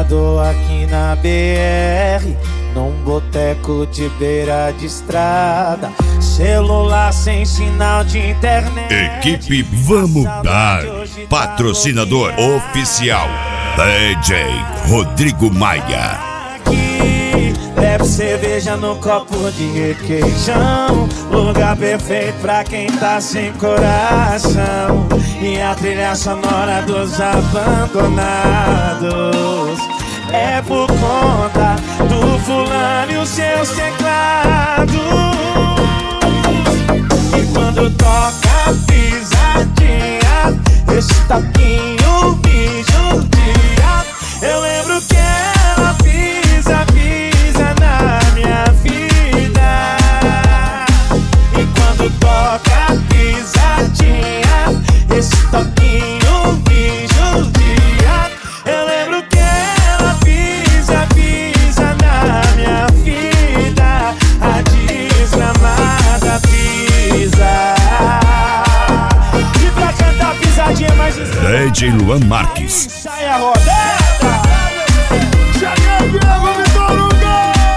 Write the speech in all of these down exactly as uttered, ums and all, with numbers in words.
parado aqui na B R, num boteco de beira de estrada. Celular sem sinal de internet. Equipe Vamos Dar. Patrocinador oficial D J Rodrigo Maia. Aqui, bebe cerveja no copo de requeijão. Lugar perfeito pra quem tá sem coração. E a trilha sonora dos abandonados é por conta do fulano e os seus teclados. E quando toca pisadinha, esse toquinho me judia. Eu lembro que ela pisa, pisa na minha vida. E quando toca pisadinha, esse toquinho me judia. Eu lembro que ela pisa, pisa na minha vida. A desgramada pisa. E pra cantar pisadinha mais D J Luan Marques. sai a rodada. Cheguei, Diego Vitor Hugo.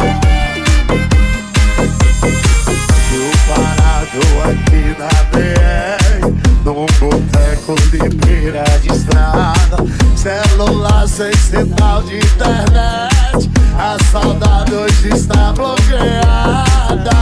Tô parado aqui na B R, num boteco de beira de estrada. Celular sem sinal de internet, a saudade hoje está bloqueada.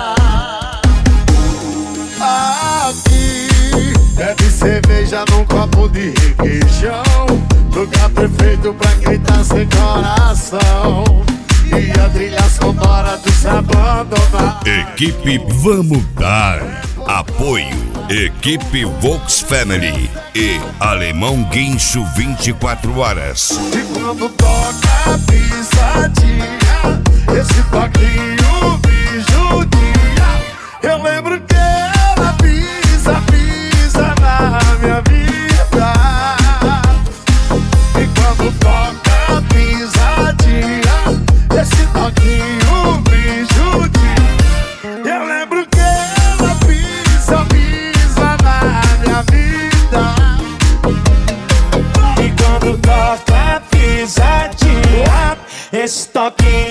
Aqui é de cerveja num copo de requeijão. Lugar perfeito pra quem tá sem coração. E a trilha sonora dos abandonados. Equipe Vamos Dar. Apoio Equipe Vox Family e Alemão Guincho vinte e quatro horas. E quando toca a pisadinha, esse toquinho me judia. Eu lembro que ela pisa, pisa na minha vida. E quando toca a pisadinha, esse toquinho me judia. Eu lembro que ela pisa, pisa na minha vida. E quando toca pisadinha, esse toquinho